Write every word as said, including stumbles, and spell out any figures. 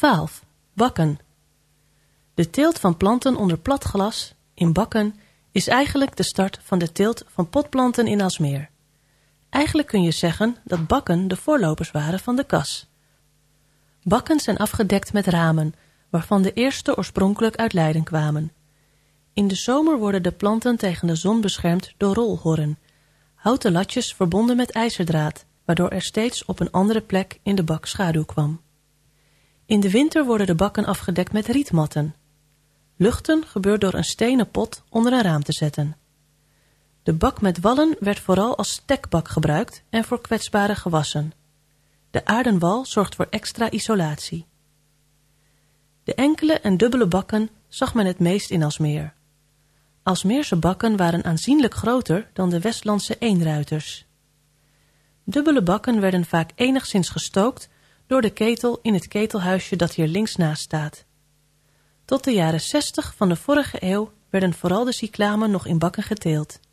twaalf. Bakken. De teelt van planten onder plat glas, in bakken, is eigenlijk de start van de teelt van potplanten in Aalsmeer. Eigenlijk kun je zeggen dat bakken de voorlopers waren van de kas. Bakken zijn afgedekt met ramen, waarvan de eerste oorspronkelijk uit Leiden kwamen. In de zomer worden de planten tegen de zon beschermd door rolhorren, houten latjes verbonden met ijzerdraad, waardoor er steeds op een andere plek in de bak schaduw kwam. In de winter worden de bakken afgedekt met rietmatten. Luchten gebeurt door een stenen pot onder een raam te zetten. De bak met wallen werd vooral als stekbak gebruikt en voor kwetsbare gewassen. De aarden wal zorgt voor extra isolatie. De enkele en dubbele bakken zag men het meest in Aalsmeer. Aalsmeerse bakken waren aanzienlijk groter dan de Westlandse eenruiters. Dubbele bakken werden vaak enigszins gestookt door de ketel in het ketelhuisje dat hier links naast staat. Tot de jaren zestig van de vorige eeuw werden vooral de cyclamen nog in bakken geteeld.